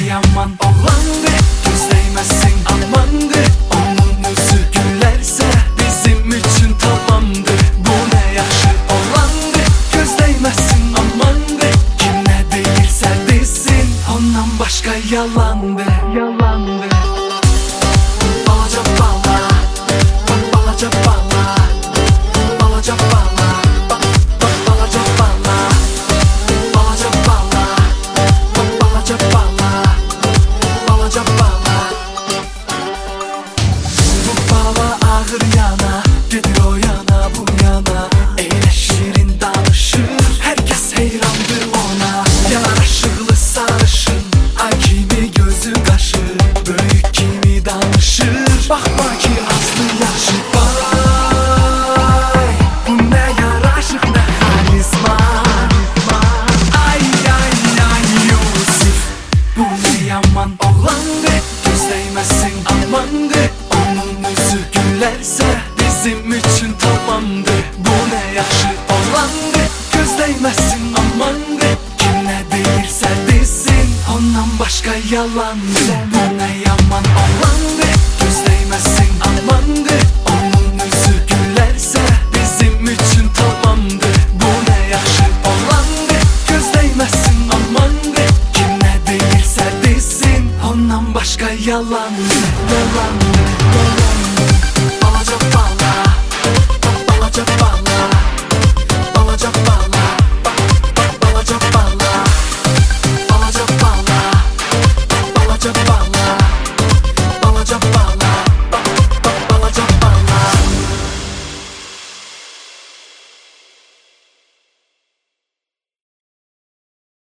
yaman oğlandı, göz değmesin amandı. Onun yüzü gülerse bizim için tamamdı. Bu ne yaxşı oğlandı, göz değmesin amandı. Kim ne deyirsə desin, ondan başka yalandı. Balaca bala, balaca bala, balaca bala, balaca bala, balaca bala, balaca bala, balaca bala. Bu bala ağır yana, gedir o yana bu yana. Elə şirin danışır, herkes heyrandır ona. Yaraşıqlı sarışın, ay kimi gözü qaşır, böyük kimi danışır, baxma ki aslı yaşı. Vay, bu nə yaraşıq, nə xarizma. Ay Yusif, bu nə yaman oğlandı, göz değmesin amandı. Onun yüzü gülerse bizim için tamamdı. Bu ne yaxşı oğlandı, göz değmesin amandı. Kim ne deyirsə desin, ondan başka yalandı.